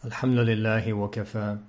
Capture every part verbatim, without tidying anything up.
الحمد لله وكفى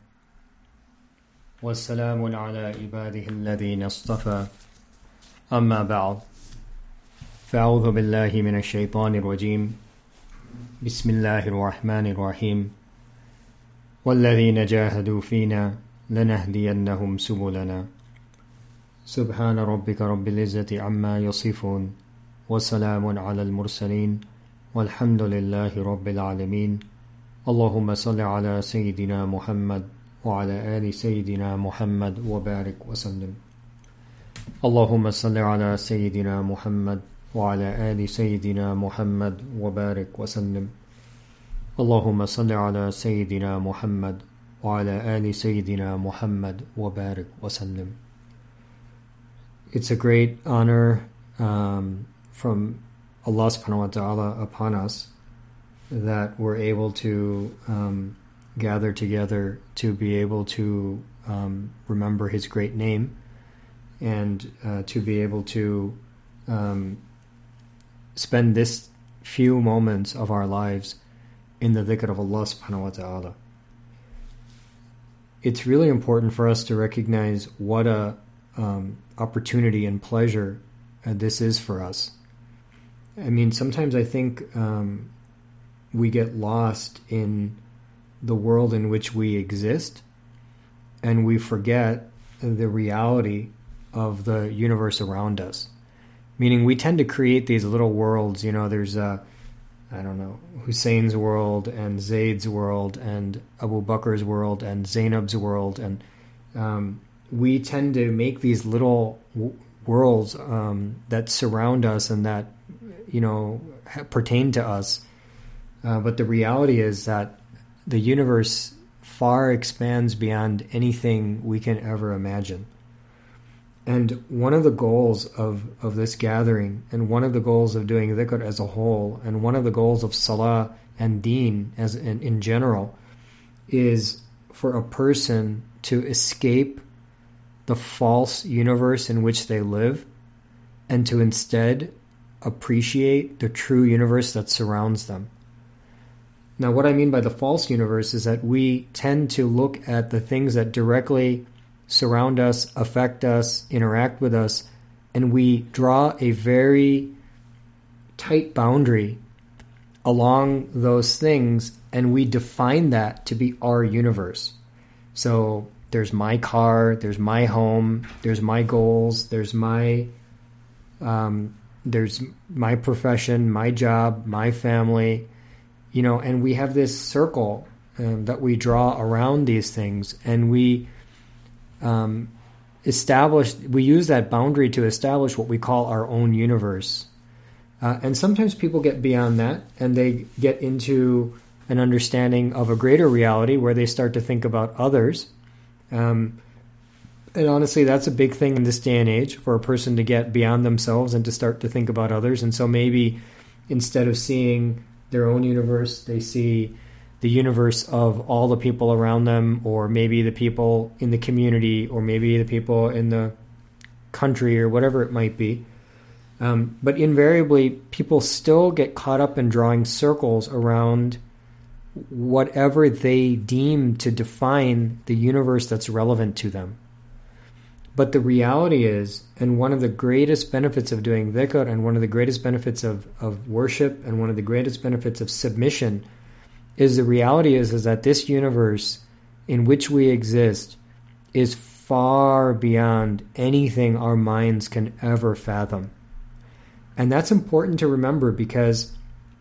والسلام على عباده الذين اصطفى أما بعد فأعوذ بالله من الشيطان الرجيم بسم الله الرحمن الرحيم والذين جاهدوا فينا لنهدينهم سبلنا سبحان ربك رب العزة عما يصفون وسلام على المرسلين والحمد لله رب العالمين اللهم صل على سيدنا محمد وعلى آل سيدنا محمد وبارك وسلم اللهم صل على سيدنا محمد وعلى آل سيدنا محمد وبارك وسلم اللهم صل على سيدنا محمد وعلى آل سيدنا محمد وبارك وسلم. It's a great honor um, from Allah subhanahu wa ta'ala upon us that we're able to um, gather together to be able to um, remember His great name and uh, to be able to um, spend this few moments of our lives in the dhikr of Allah subhanahu wa ta'ala. It's really important for us to recognize what a um, opportunity and pleasure uh, this is for us. I mean, sometimes I think um, we get lost in the world in which we exist, and we forget the reality of the universe around us. Meaning, we tend to create these little worlds. You know, there's uh, I don't know, Hussein's world and Zayd's world and Abu Bakr's world and Zainab's world, and um, we tend to make these little w- worlds um, that surround us and that, you know, pertain to us. Uh, but the reality is that the universe far expands beyond anything we can ever imagine. And one of the goals of, of this gathering, and one of the goals of doing dhikr as a whole, and one of the goals of salah and deen as in, in general, is for a person to escape the false universe in which they live and to instead appreciate the true universe that surrounds them. Now, what I mean by the false universe is that we tend to look at the things that directly surround us, affect us, interact with us, and we draw a very tight boundary along those things, and we define that to be our universe. So there's my car, there's my home, there's my goals, there's my um, there's my profession, my job, my family. You know, and we have this circle um, that we draw around these things, and we um, establish, we use that boundary to establish what we call our own universe. Uh, and sometimes people get beyond that, and they get into an understanding of a greater reality where they start to think about others. Um, and honestly, that's a big thing in this day and age, for a person to get beyond themselves and to start to think about others. And so maybe instead of seeing their own universe, they see the universe of all the people around them, or maybe the people in the community, or maybe the people in the country, or whatever it might be. Um, but invariably, people still get caught up in drawing circles around whatever they deem to define the universe that's relevant to them. But the reality is, and one of the greatest benefits of doing dhikr, and one of the greatest benefits of, of worship, and one of the greatest benefits of submission, is the reality is, is that this universe in which we exist is far beyond anything our minds can ever fathom. And that's important to remember, because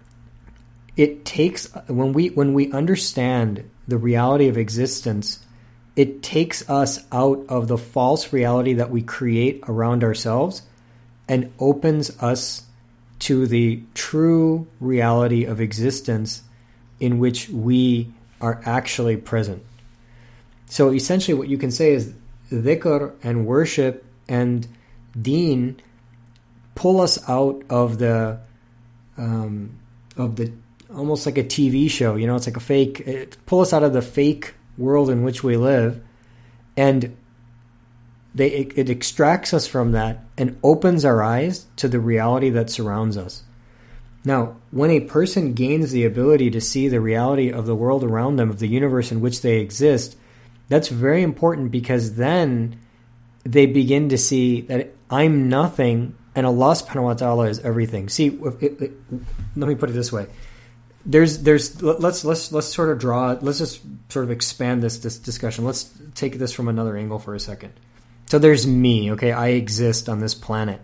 it takes, when we when we understand the reality of existence, it takes us out of the false reality that we create around ourselves and opens us to the true reality of existence in which we are actually present. So essentially what you can say is dhikr and worship and deen pull us out of the um, of the almost like a T V show. You know, it's like a fake, it, pull us out of the fake world in which we live, and they it, it extracts us from that and opens our eyes to the reality that surrounds us. Now, when a person gains the ability to see the reality of the world around them, of the universe in which they exist, that's very important, because then they begin to see that I'm nothing and Allah subhanahu wa ta'ala is everything. See, if it, it, let me put it this way. There's, there's, let's, let's, let's sort of draw, let's just sort of expand this, this discussion. Let's take this from another angle for a second. So there's me, okay? I exist on this planet.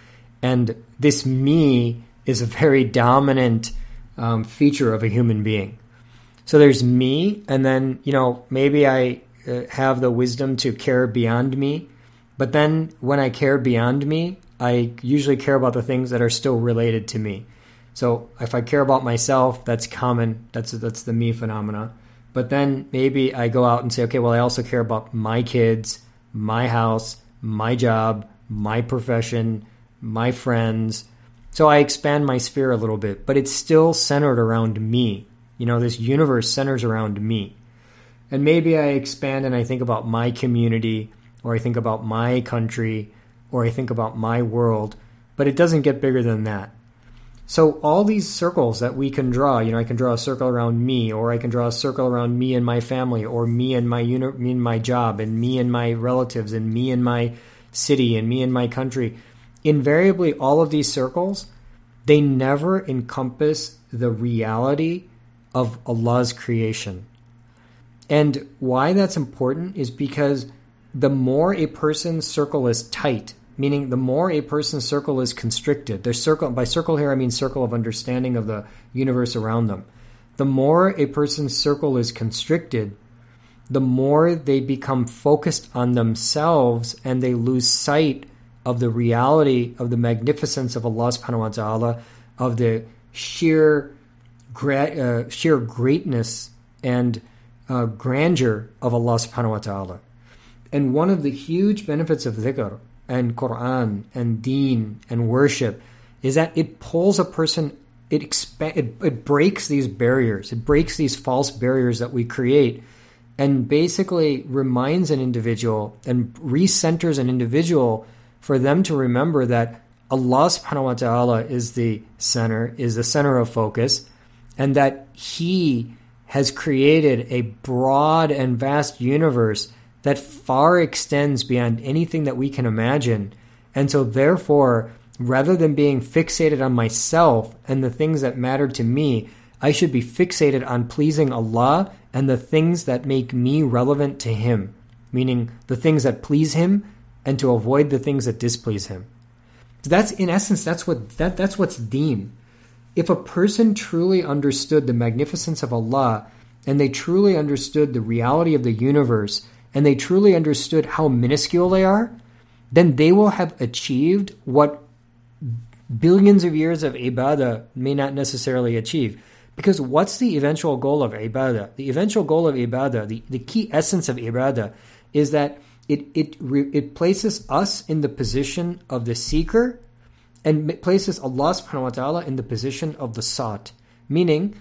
And this me is a very dominant um, feature of a human being. So there's me, and then, you know, maybe I uh, have the wisdom to care beyond me. But then when I care beyond me, I usually care about the things that are still related to me. So if I care about myself, that's common. That's that's the me phenomena. But then maybe I go out and say, okay, well, I also care about my kids, my house, my job, my profession, my friends. So I expand my sphere a little bit, but it's still centered around me. You know, this universe centers around me. And maybe I expand and I think about my community, or I think about my country, or I think about my world, but it doesn't get bigger than that. So all these circles that we can draw, you know, I can draw a circle around me, or I can draw a circle around me and my family, or me and my uni- me and my job, and me and my relatives, and me and my city, and me and my country. Invariably, all of these circles, they never encompass the reality of Allah's creation. And why that's important is because the more a person's circle is tight, meaning the more a person's circle is constricted, their circle, by circle here I mean circle of understanding of the universe around them. The more a person's circle is constricted, the more they become focused on themselves and they lose sight of the reality of the magnificence of Allah subhanahu wa ta'ala, of the sheer, gra- uh, sheer greatness and uh, grandeur of Allah subhanahu wa ta'ala. And one of the huge benefits of dhikr and Quran and deen and worship is that it pulls a person, it, expa- it, it breaks these barriers, it breaks these false barriers that we create, and basically reminds an individual and recenters an individual for them to remember that Allah subhanahu wa ta'ala is the center, is the center of focus, and that He has created a broad and vast universe that far extends beyond anything that we can imagine. And so therefore, rather than being fixated on myself and the things that matter to me, I should be fixated on pleasing Allah and the things that make me relevant to Him, meaning the things that please Him, and to avoid the things that displease Him. So that's, in essence, that's what that that's what's deen. If a person truly understood the magnificence of Allah, and they truly understood the reality of the universe, and they truly understood how minuscule they are, then they will have achieved what billions of years of ibadah may not necessarily achieve. Because what's the eventual goal of ibadah? The eventual goal of ibadah, the, the key essence of ibadah, is that it it it places us in the position of the seeker, and places Allah subhanahu wa ta'ala in the position of the sought. Meaning,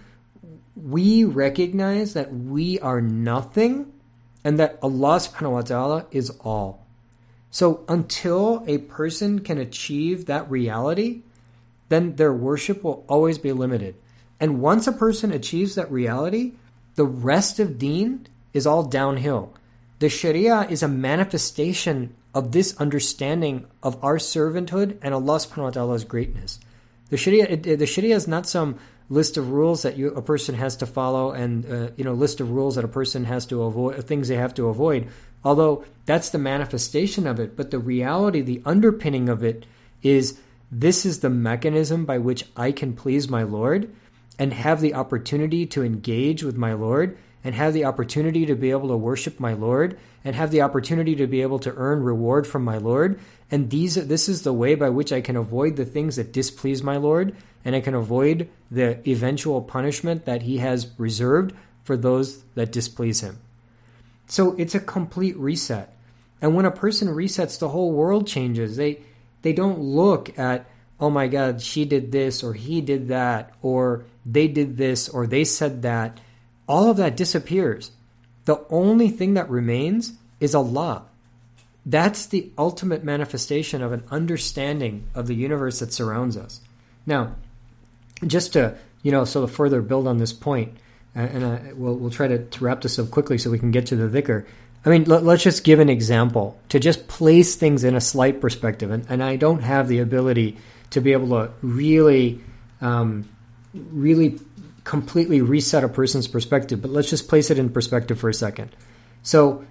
we recognize that we are nothing, and that Allah subhanahu wa ta'ala is all. So until a person can achieve that reality, then their worship will always be limited. And once a person achieves that reality, the rest of deen is all downhill. The Sharia is a manifestation of this understanding of our servanthood and Allah subhanahu wa ta'ala's greatness. The Sharia, it, the Sharia is not some list of rules that you, a person has to follow, and uh, you know, list of rules that a person has to avoid, things they have to avoid. Although that's the manifestation of it, but the reality, the underpinning of it is, this is the mechanism by which I can please my Lord and have the opportunity to engage with my Lord, and have the opportunity to be able to worship my Lord, and have the opportunity to be able to earn reward from my Lord. And these, this is the way by which I can avoid the things that displease my Lord, and I can avoid the eventual punishment that He has reserved for those that displease Him. So it's a complete reset. And when a person resets, the whole world changes. They they don't look at, oh my God, she did this, or he did that, or they did this, or they said that. All of that disappears. The only thing that remains is Allah. That's the ultimate manifestation of an understanding of the universe that surrounds us. Now, just to, you know, so to further build on this point, and uh, we'll, we'll try to, to wrap this up quickly so we can get to the dhikr. I mean, let, let's just give an example to just place things in a slight perspective. And, and I don't have the ability to be able to really, um, really completely reset a person's perspective, but let's just place it in perspective for a second. So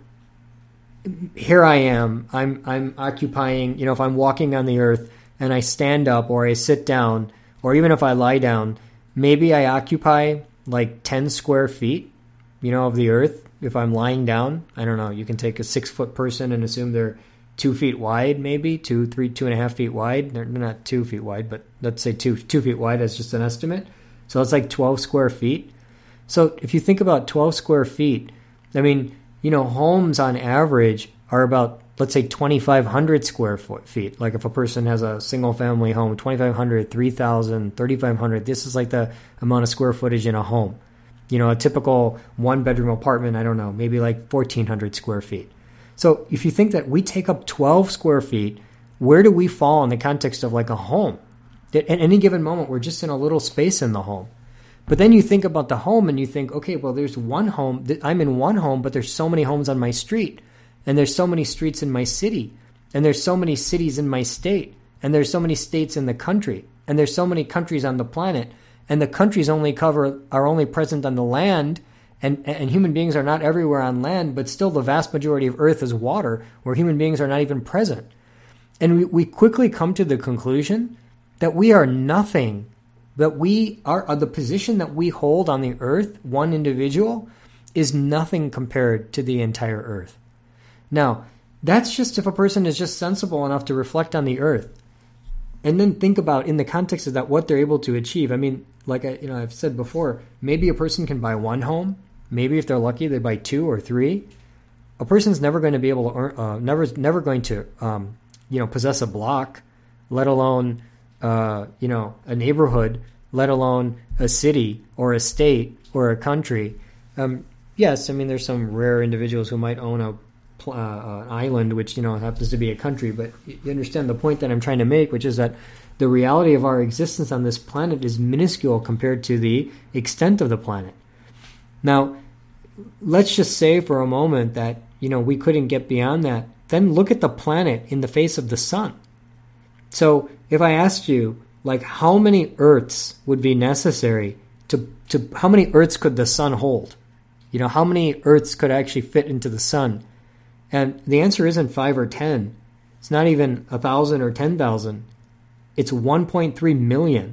here I am, I'm, I'm occupying, you know, if I'm walking on the earth and I stand up or I sit down, or even if I lie down, maybe I occupy like ten square feet, you know, of the earth. If I'm lying down, I don't know, you can take a six foot person and assume they're two feet wide, maybe two, three, two and a half feet wide. They're not two feet wide, but let's say two, two feet wide. That's just an estimate. So it's like twelve square feet. So if you think about twelve square feet, I mean, you know, homes on average are about, let's say, twenty-five hundred square foot feet. Like if a person has a single family home, twenty-five hundred, three thousand, thirty-five hundred, this is like the amount of square footage in a home. You know, a typical one bedroom apartment, I don't know, maybe like fourteen hundred square feet. So if you think that we take up twelve square feet, where do we fall in the context of like a home? At any given moment, we're just in a little space in the home. But then you think about the home and you think, okay, well, there's one home. I'm in one home, but there's so many homes on my street. And there's so many streets in my city. And there's so many cities in my state. And there's so many states in the country. And there's so many countries on the planet. And the countries only cover are only present on the land. And, and human beings are not everywhere on land, but still the vast majority of Earth is water, where human beings are not even present. And we, we quickly come to the conclusion that we are nothing, that we are, are the position that we hold on the earth, one individual, is nothing compared to the entire earth. Now, that's just if a person is just sensible enough to reflect on the earth and then think about, in the context of that, what they're able to achieve. I mean, like I, you know, I've said before, maybe a person can buy one home. Maybe if they're lucky, they buy two or three. A person's never going to be able to earn, uh, never, never going to, um, you know, possess a block, let alone Uh, you know, a neighborhood, let alone a city or a state or a country. Um, yes, I mean, there's some rare individuals who might own a uh, an island, which, you know, happens to be a country. But you understand the point that I'm trying to make, which is that the reality of our existence on this planet is minuscule compared to the extent of the planet. Now, let's just say for a moment that, you know, we couldn't get beyond that. Then look at the planet in the face of the sun. So if I asked you, like, how many Earths would be necessary to, to how many Earths could the sun hold? You know, how many Earths could actually fit into the sun? And the answer isn't five or ten. It's not even a thousand or ten thousand. It's one point three million.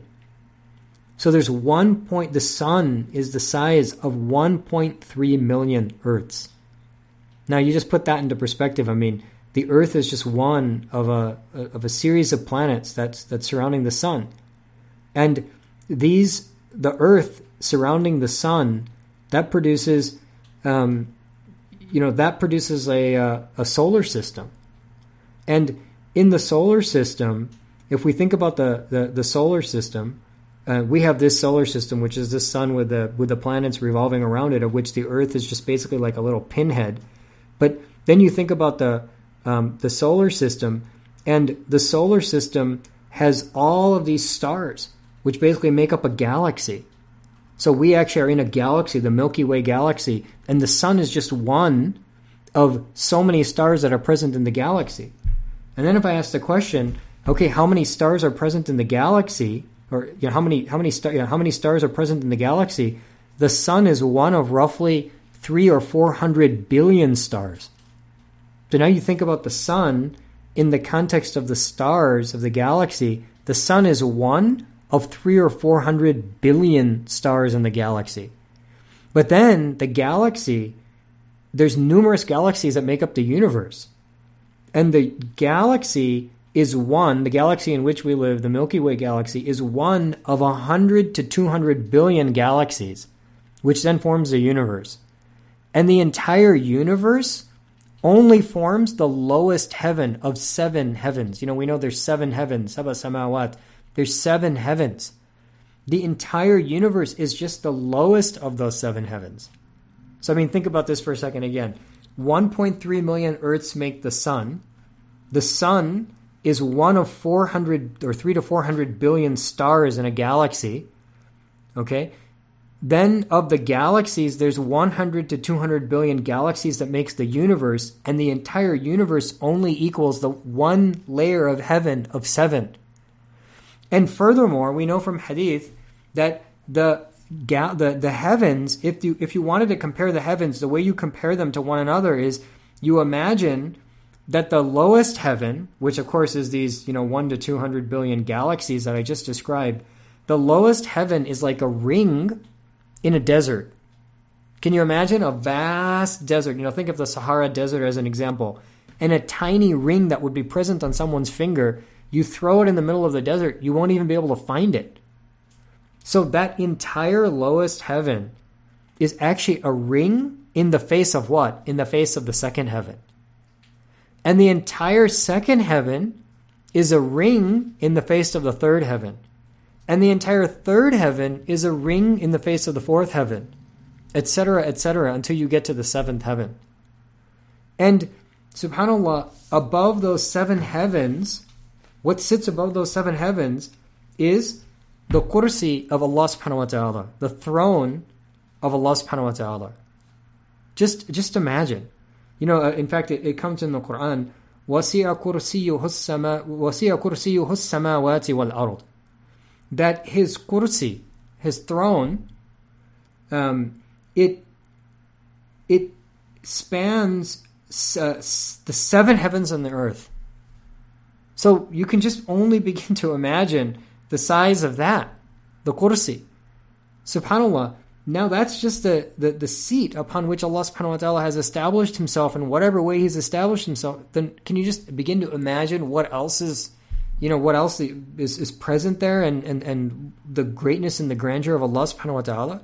So there's one point, the sun is the size of one point three million Earths. Now you just put that into perspective. I mean, the Earth is just one of a of a series of planets that's that's surrounding the sun, and these the Earth surrounding the sun, that produces, um, you know, that produces a uh, a solar system, and in the solar system, if we think about the the, the solar system, uh, we have this solar system, which is this sun with the with the planets revolving around it, of which the Earth is just basically like a little pinhead, but then you think about the Um, the solar system, and the solar system has all of these stars, which basically make up a galaxy. So we actually are in a galaxy, the Milky Way galaxy, and the sun is just one of so many stars that are present in the galaxy. And then if I ask the question, okay, how many stars are present in the galaxy, or you know, how many how many star, you know, how many stars are present in the galaxy? The sun is one of roughly three or four hundred billion stars. So now you think about the sun in the context of the stars of the galaxy. The sun is one of three or four hundred billion stars in the galaxy. But then the galaxy, there's numerous galaxies that make up the universe. And the galaxy is one, the galaxy in which we live, the Milky Way galaxy, is one of one hundred to two hundred billion galaxies, which then forms the universe. And the entire universe only forms the lowest heaven of seven heavens. You know, we know there's seven heavens. Sab'a samawat. There's seven heavens. The entire universe is just the lowest of those seven heavens. So, I mean, think about this for a second again. one point three million Earths make the sun. The sun is one of four hundred or three to four hundred billion stars in a galaxy. Okay? Then of the galaxies, there's one hundred to two hundred billion galaxies that makes the universe, and the entire universe only equals the one layer of heaven of seven. And furthermore, we know from hadith that the the the heavens, if you if you wanted to compare the heavens, the way you compare them to one another is you imagine that the lowest heaven, which of course is these, you know, one to two hundred billion galaxies that I just described, the lowest heaven is like a ring in a desert. Can you imagine a vast desert? You know, think of the Sahara Desert as an example. And a tiny ring that would be present on someone's finger, you throw it in the middle of the desert, you won't even be able to find it. So that entire lowest heaven is actually a ring in the face of what? In the face of the second heaven. And the entire second heaven is a ring in the face of the third heaven. And the entire third heaven is a ring in the face of the fourth heaven, et cetera, et cetera, until you get to the seventh heaven. And subhanAllah, above those seven heavens, what sits above those seven heavens is the kursi of Allah subhanahu wa ta'ala, the throne of Allah subhanahu wa ta'ala. Just, just imagine. You know, uh, in fact, it, it comes in the Quran, وَسِعَ كُرْسِيُّهُ السَّمَاوَاتِ وَالْأَرْضِ, that his kursi, his throne, um, it it spans uh, the seven heavens and the earth. So you can just only begin to imagine the size of that, the kursi. SubhanAllah, now that's just the, the, the seat upon which Allah subhanahu wa ta'ala has established himself in whatever way he's established himself. Then can you just begin to imagine what else is, you know, what else is, is present there, and, and, and the greatness and the grandeur of Allah subhanahu wa ta'ala?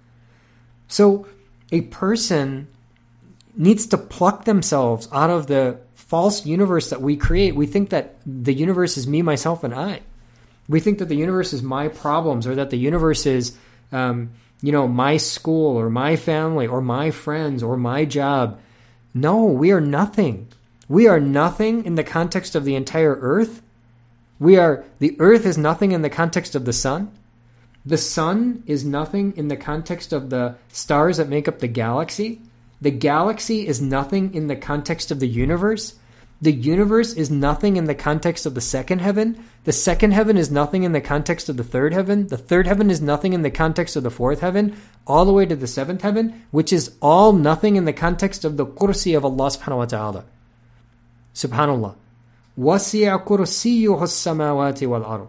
So a person needs to pluck themselves out of the false universe that we create. We think that the universe is me, myself, and I. We think that the universe is my problems, or that the universe is, um, you know, my school or my family or my friends or my job. No, we are nothing. We are nothing in the context of the entire earth. We are, the earth is nothing in the context of the sun. The sun is nothing in the context of the stars that make up the galaxy. The galaxy is nothing in the context of the universe. The universe is nothing in the context of the second heaven. The second heaven is nothing in the context of the third heaven. The third heaven is nothing in the context of the fourth heaven, all the way to the seventh heaven, which is all nothing in the context of the kursi of Allah subhanahu wa ta'ala. Subhanallah. وَسِعَ كُرْسِيُّهُ السَّمَاوَاتِ وَالْأَرْضِ.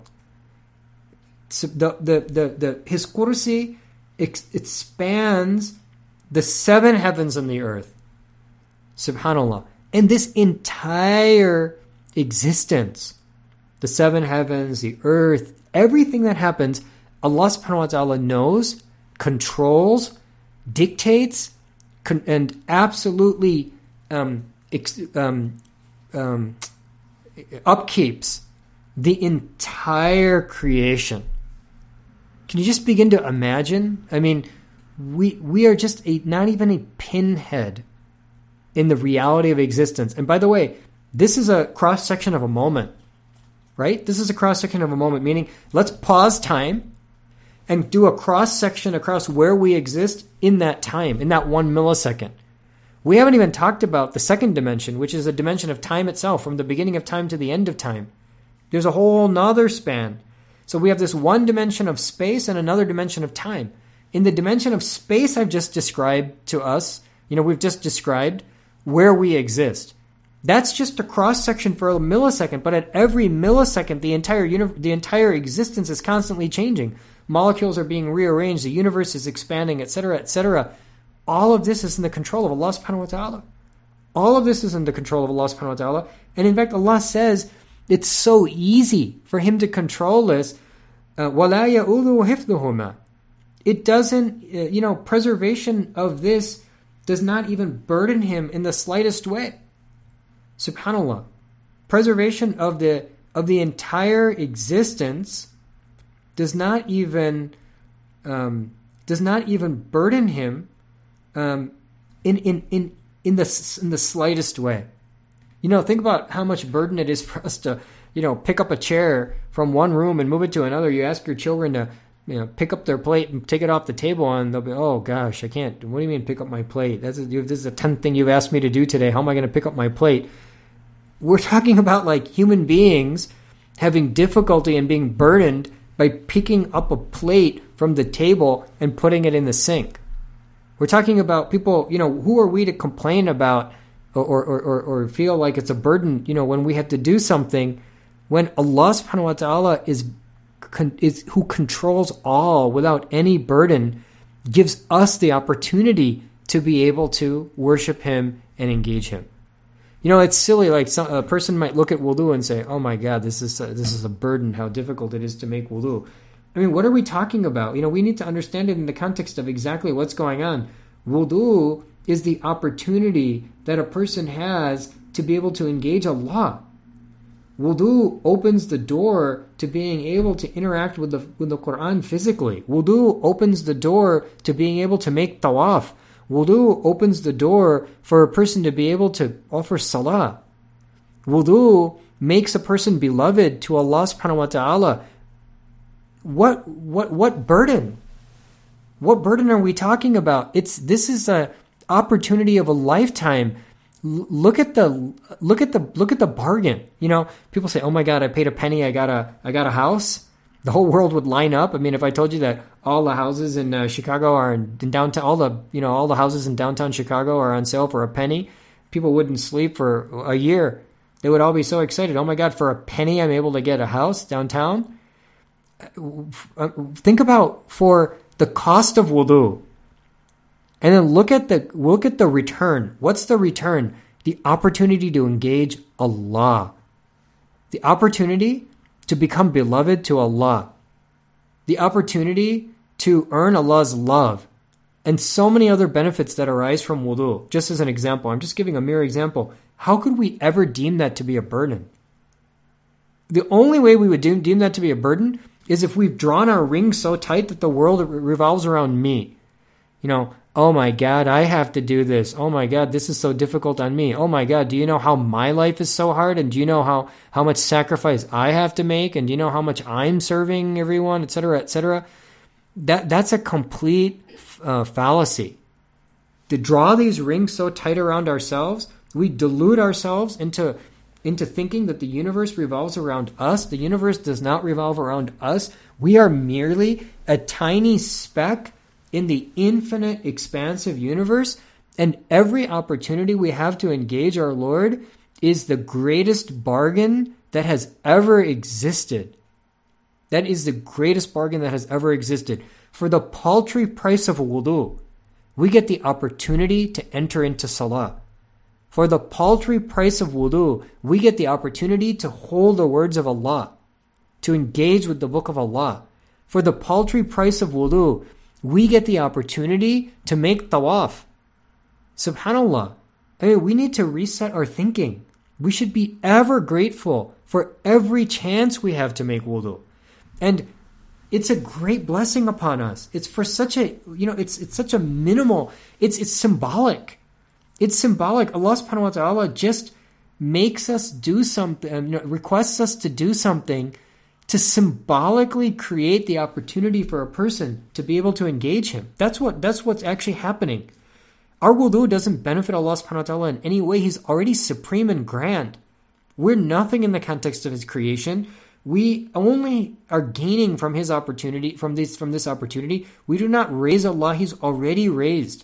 The, the, the, the, his kursi ex- expands the seven heavens and the earth. Subhanallah. And this entire existence, the seven heavens, the earth, everything that happens, Allah subhanahu wa ta'ala knows, controls, dictates, con- and absolutely um, ex- um, um, upkeeps the entire creation. Can you just begin to imagine? I mean, we we are just a not even a pinhead in the reality of existence. And by the way, this is a cross-section of a moment, right? This is a cross-section of a moment, meaning let's pause time and do a cross-section across where we exist in that time, in that one millisecond. We haven't even talked about the second dimension, which is a dimension of time itself, from the beginning of time to the end of time. There's a whole nother span. So we have this one dimension of space and another dimension of time. In the dimension of space I've just described to us, you know, we've just described where we exist. That's just a cross-section for a millisecond, but at every millisecond, the entire uni- the entire existence is constantly changing. Molecules are being rearranged, the universe is expanding, et cetera, et cetera. All of this is in the control of Allah subhanahu wa ta'ala. All of this is in the control of Allah subhanahu wa ta'ala. And in fact, Allah says it's so easy for Him to control this. Uh, وَلَا يَؤُذُ حِفْظُهُمَا. It doesn't, uh, you know, preservation of this does not even burden Him in the slightest way. SubhanAllah. Preservation of the of the entire existence does not even um, does not even burden Him um, in, in in in the in the slightest way. You know, think about how much burden it is for us to, you know, pick up a chair from one room and move it to another. You ask your children to you know, pick up their plate and take it off the table, and they'll be, oh gosh, I can't. What do you mean pick up my plate? That's a, this is the tenth thing you've asked me to do today. How am I going to pick up my plate? We're talking about like human beings having difficulty and being burdened by picking up a plate from the table and putting it in the sink. We're talking about people, you know, who are we to complain about or, or, or, or feel like it's a burden, you know, when we have to do something, when Allah subhanahu wa ta'ala is, is who controls all without any burden, gives us the opportunity to be able to worship Him and engage Him. You know, it's silly, like some, a person might look at wudu and say, oh my God, this is a, this is a burden, how difficult it is to make wudu. I mean, what are we talking about? You know, we need to understand it in the context of exactly what's going on. Wudu is the opportunity that a person has to be able to engage Allah. Wudu opens the door to being able to interact with the with the Quran physically. Wudu opens the door to being able to make tawaf. Wudu opens the door for a person to be able to offer salah. Wudu makes a person beloved to Allah subhanahu wa ta'ala. What what what burden? What burden are we talking about? It's this is a opportunity of a lifetime. L- look at the look at the look at the bargain. You know, people say, "Oh my God, I paid a penny, I got a I got a house." The whole world would line up. I mean, if I told you that all the houses in uh, Chicago are in, in downtown, all the you know all the houses in downtown Chicago are on sale for a penny, people wouldn't sleep for a year. They would all be so excited. Oh my God, for a penny, I'm able to get a house downtown. Think about for the cost of wudu, and then look at the look at the return. What's the return? The opportunity to engage Allah, the opportunity to become beloved to Allah, the opportunity to earn Allah's love, and so many other benefits that arise from wudu. Just as an example, I'm just giving a mere example. How could we ever deem that to be a burden? The only way we would deem, deem that to be a burden is if we've drawn our ring so tight that the world revolves around me. You know, oh my God, I have to do this. Oh my God, this is so difficult on me. Oh my God, do you know how my life is so hard? And do you know how, how much sacrifice I have to make? And do you know how much I'm serving everyone, et cetera, et cetera? That, that's a complete uh, fallacy. To draw these rings so tight around ourselves, we delude ourselves into, into thinking that the universe revolves around us. The universe does not revolve around us. We are merely a tiny speck in the infinite, expansive universe, and every opportunity we have to engage our Lord is the greatest bargain that has ever existed. That is the greatest bargain that has ever existed. For the paltry price of wudu, we get the opportunity to enter into salah. For the paltry price of wudu, we get the opportunity to hold the words of Allah, to engage with the book of Allah. For the paltry price of wudu, we get the opportunity to make tawaf. Subhanallah. I mean, we need to reset our thinking. We should be ever grateful for every chance we have to make wudu. And it's a great blessing upon us. It's for such a, you know, it's it's such a minimal, it's it's symbolic. It's symbolic. Allah subhanahu wa ta'ala just makes us do something, you know, requests us to do something to symbolically create the opportunity for a person to be able to engage Him. That's what that's what's actually happening. Our wudu doesn't benefit Allah subhanahu wa ta'ala in any way. He's already supreme and grand. We're nothing in the context of His creation. We only are gaining from His opportunity, from this from this opportunity. We do not raise Allah. He's already raised.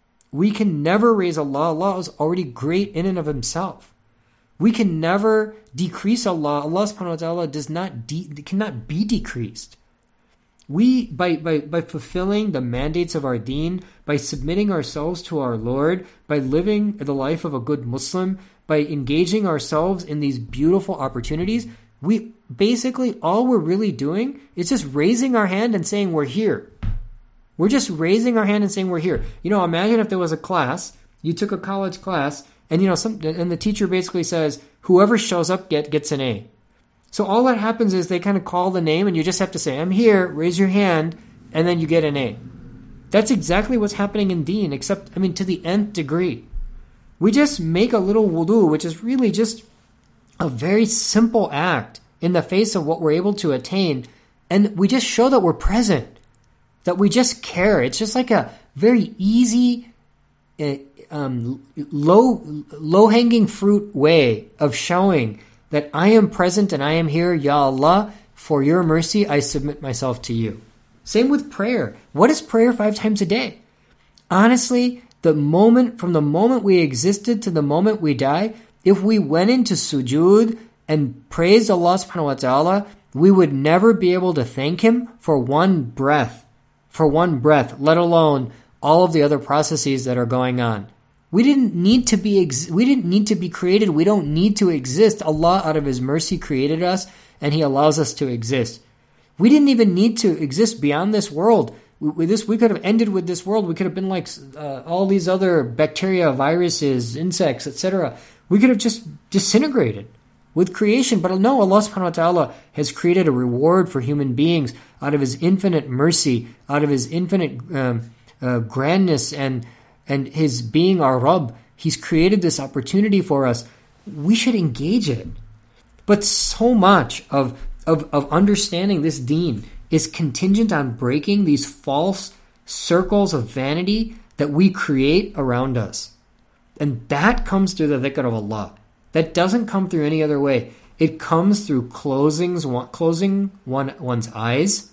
We can never raise Allah. Allah is already great in and of Himself. We can never decrease Allah. Allah subhanahu wa ta'ala does not de- cannot be decreased. We, by, by, by fulfilling the mandates of our deen, by submitting ourselves to our Lord, by living the life of a good Muslim, by engaging ourselves in these beautiful opportunities, we basically, all we're really doing is just raising our hand and saying we're here. We're just raising our hand and saying we're here. You know, imagine if there was a class, you took a college class, and you know, some, and the teacher basically says, whoever shows up get gets an A. So all that happens is they kind of call the name, and you just have to say, I'm here, raise your hand, and then you get an A. That's exactly what's happening in deen, except, I mean, to the nth degree. We just make a little wudu, which is really just a very simple act in the face of what we're able to attain. And we just show that we're present, that we just care. It's just like a very easy, uh, um, low, low-hanging fruit way of showing that I am present and I am here, Ya Allah, for your mercy, I submit myself to you. Same with prayer. What is prayer five times a day? Honestly, the moment, from the moment we existed to the moment we die, if we went into sujood and praised Allah subhanahu wa ta'ala, we would never be able to thank Him for one breath, for one breath, let alone all of the other processes that are going on. We didn't need to be, ex- we didn't need to be created. We don't need to exist. Allah, out of His mercy, created us, and He allows us to exist. We didn't even need to exist beyond this world. We, we, this, we could have ended with this world. We could have been like uh, all these other bacteria, viruses, insects, et cetera. We could have just disintegrated with creation. But no, Allah subhanahu wa ta'ala has created a reward for human beings out of His infinite mercy, out of His infinite um, uh, grandness and, and His being our Rabb. He's created this opportunity for us. We should engage it. But so much of, of, of understanding this deen is contingent on breaking these false circles of vanity that we create around us. And that comes through the dhikr of Allah. That doesn't come through any other way. It comes through closing, closing one, one's eyes,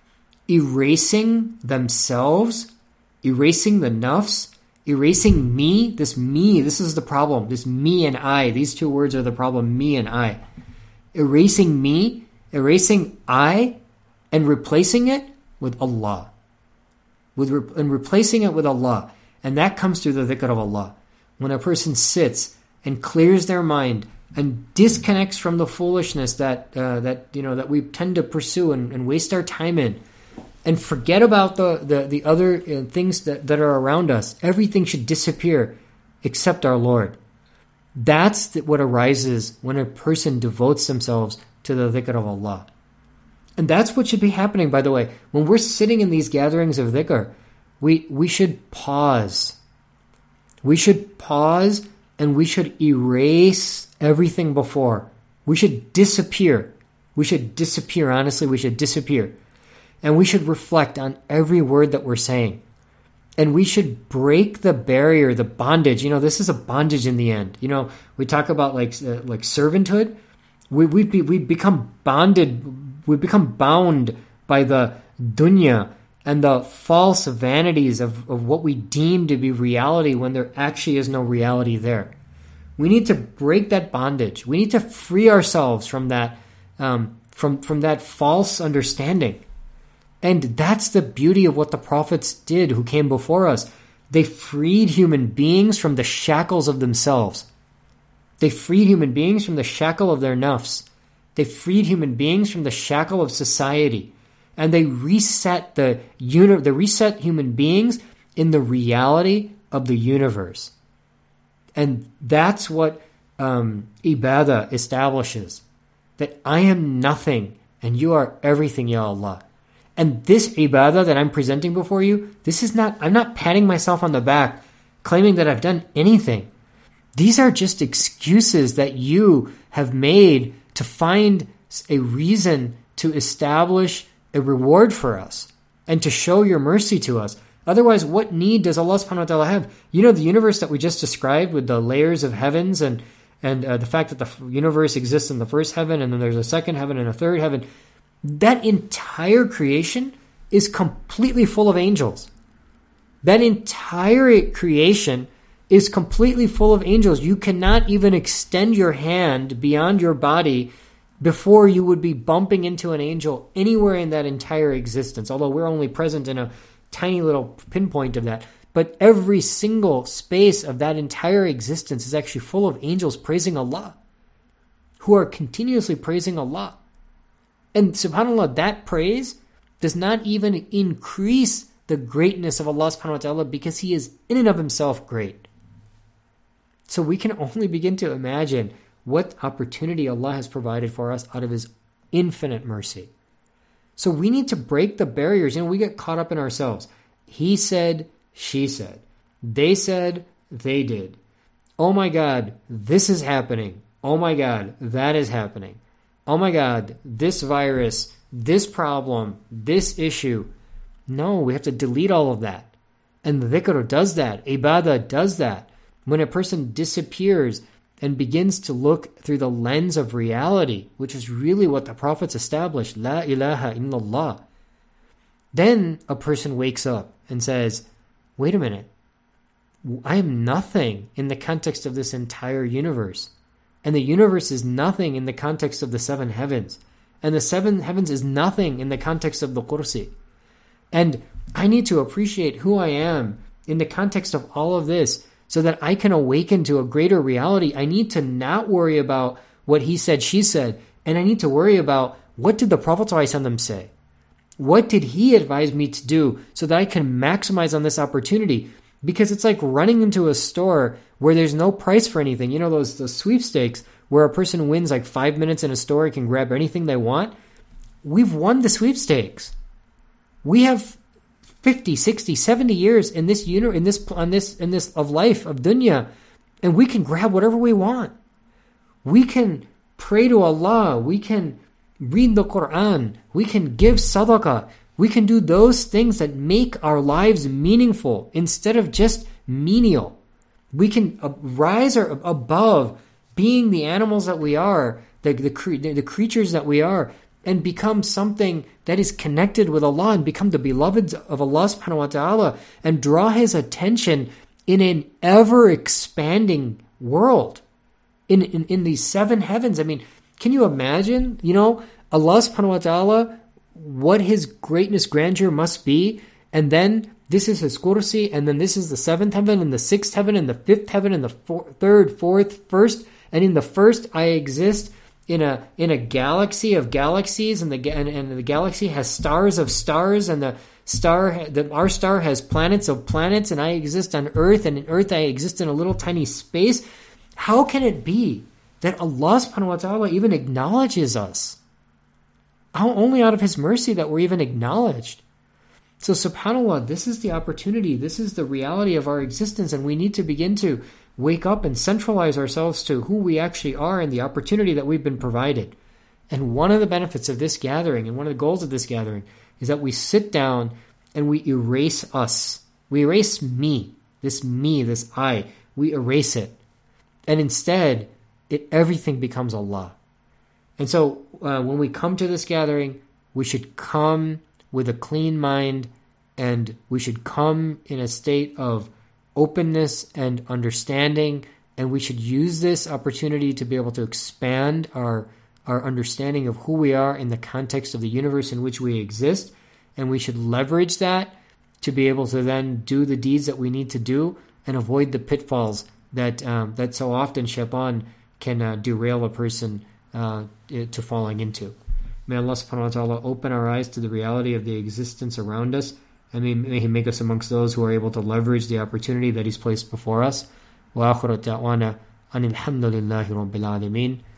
erasing themselves, erasing the nafs, erasing me. This me, this is the problem. This me and I, these two words are the problem, me and I. Erasing me, erasing I, and replacing it with Allah. With re- and replacing it with Allah. And that comes through the dhikr of Allah. When a person sits and clears their mind and disconnects from the foolishness that uh, that you know that we tend to pursue and, and waste our time in, and forget about the the, the other uh, things that, that are around us. Everything should disappear except our Lord. That's the, what arises when a person devotes themselves to the dhikr of Allah. And that's what should be happening, by the way. When we're sitting in these gatherings of dhikr, we, we should pause. We should pause and we should erase everything before. We should disappear. We should disappear, honestly, we should disappear. And we should reflect on every word that we're saying. And we should break the barrier, the bondage. You know, this is a bondage in the end. You know, we talk about like uh, like servanthood. We we be, we become bonded. We become bound by the dunya and the false vanities of, of what we deem to be reality when there actually is no reality there. We need to break that bondage. We need to free ourselves from that um, from from that false understanding. And that's the beauty of what the prophets did who came before us. They freed human beings from the shackles of themselves. They freed human beings from the shackle of their nafs. They freed human beings from the shackle of society. And they reset the uni- they reset human beings in the reality of the universe. And that's what um, ibadah establishes. That I am nothing and you are everything, Ya Allah. And this ibadah that I'm presenting before you, this is not, I'm not patting myself on the back, claiming that I've done anything. These are just excuses that you have made to find a reason to establish a reward for us and to show your mercy to us. Otherwise, what need does Allah subhanahu wa ta'ala have? You know, the universe that we just described with the layers of heavens and, and uh, the fact that the universe exists in the first heaven and then there's a second heaven and a third heaven, that entire creation is completely full of angels. That entire creation is completely full of angels. You cannot even extend your hand beyond your body before you would be bumping into an angel anywhere in that entire existence, although we're only present in a tiny little pinpoint of that. But every single space of that entire existence is actually full of angels praising Allah, who are continuously praising Allah. And subhanAllah, that praise does not even increase the greatness of Allah subhanahu wa ta'ala because He is in and of Himself great. So we can only begin to imagine what opportunity Allah has provided for us out of His infinite mercy. So we need to break the barriers. You know, we get caught up in ourselves. He said, she said. They said, they did. Oh my God, this is happening. Oh my God, that is happening. Oh my God, this virus this problem, this issue. No, we have to delete all of that. And dhikr does that. Ibadah does that. When a person disappears and begins to look through the lens of reality, which is really what the prophets established, La ilaha illallah, then a person wakes up and says, wait a minute, I am nothing in the context of this entire universe. And the universe is nothing in the context of the seven heavens. And the seven heavens is nothing in the context of the Kursi. And I need to appreciate who I am in the context of all of this so that I can awaken to a greater reality. I need to not worry about what he said, she said, and I need to worry about what did the Prophet ﷺ say? What did he advise me to do so that I can maximize on this opportunity? Because it's like running into a store where there's no price for anything. You know, those, those sweepstakes where a person wins like five minutes in a store and can grab anything they want? We've won the sweepstakes. We have fifty, sixty, seventy years in this uni- in this on this in this of life of dunya, and we can grab whatever we want. We can pray to Allah, we can read the Quran, we can give sadaqah, we can do those things that make our lives meaningful instead of just menial. We can rise or above being the animals that we are, the, the, the creatures that we are, and become something that is connected with Allah and become the beloveds of Allah subhanahu wa ta'ala and draw His attention in an ever-expanding world. In, in, in these seven heavens. I mean, can you imagine, you know, Allah subhanahu wa ta'ala, what His greatness, grandeur must be, and then this is His kursi, and then this is the seventh heaven, and the sixth heaven, and the fifth heaven, and the four, third, fourth, first, and in the first I exist in a in a galaxy of galaxies, and the and, and the galaxy has stars of stars, and the star the, our star has planets of planets, and I exist on Earth, and in Earth I exist in a little tiny space. How can it be that Allah subhanahu wa ta'ala even acknowledges us? How only out of His mercy that we're even acknowledged. So subhanAllah, this is the opportunity, this is the reality of our existence, and we need to begin to wake up and centralize ourselves to who we actually are and the opportunity that we've been provided. And one of the benefits of this gathering, and one of the goals of this gathering, is that we sit down and we erase us. We erase me, this me, this I. We erase it. And instead, it everything becomes Allah. And so uh, when we come to this gathering, we should come with a clean mind, and we should come in a state of openness and understanding, and we should use this opportunity to be able to expand our our understanding of who we are in the context of the universe in which we exist, and we should leverage that to be able to then do the deeds that we need to do and avoid the pitfalls that um, that so often shaitan can uh, derail a person uh, to falling into. May Allah subhanahu wa ta'ala open our eyes to the reality of the existence around us, and may, may He make us amongst those who are able to leverage the opportunity that He's placed before us. Wa akhiru da'wana anil hamdulillahi rabbil alameen.